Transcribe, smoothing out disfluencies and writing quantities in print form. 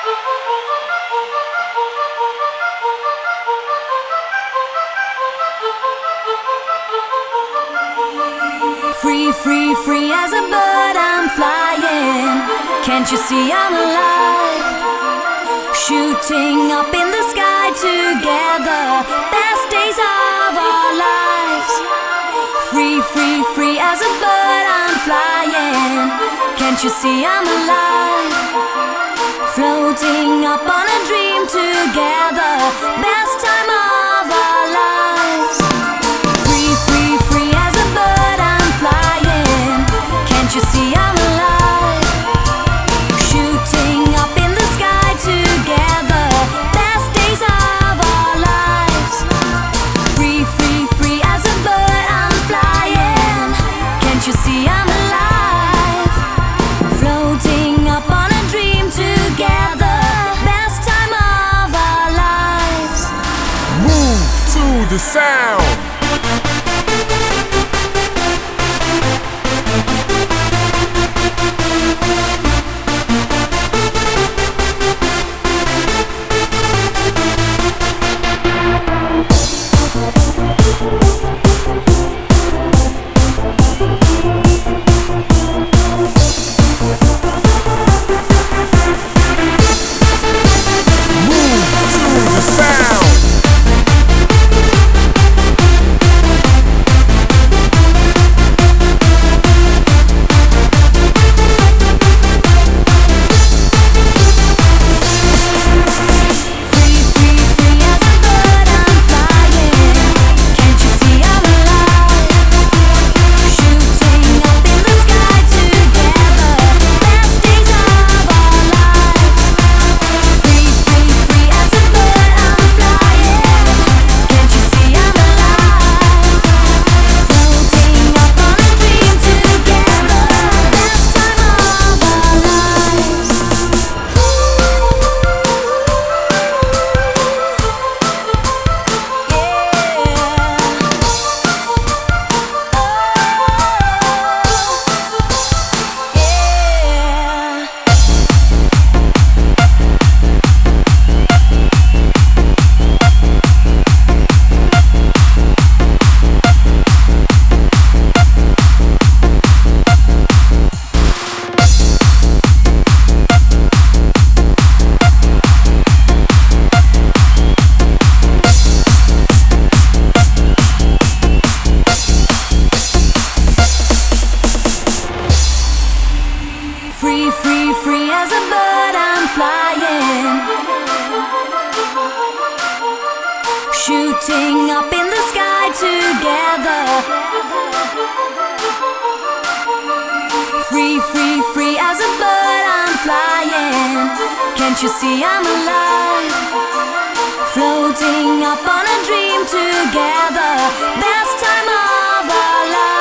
Free, free, free as a bird I'm flying. Can't you see I'm alive? Shooting up in the sky together, best days of our lives. Free, free, free as a bird I'm flying. Can't you see I'm alive? Floating up on a dream together, best time of our lives. Free, free, free as a bird I'm flying. Can't you see I'm alive? Shooting up in the sky together, best days of our lives. Free, free, free as a bird I'm flying. Can't you see I'm alive? Floating up on a dream together, best time of our lives. Move to the sound. Free, free, free as a bird I'm flying. Shooting up in the sky together. Free, free, free as a bird I'm flying. Can't you see I'm alive? Floating up on a dream together, best time of our lives.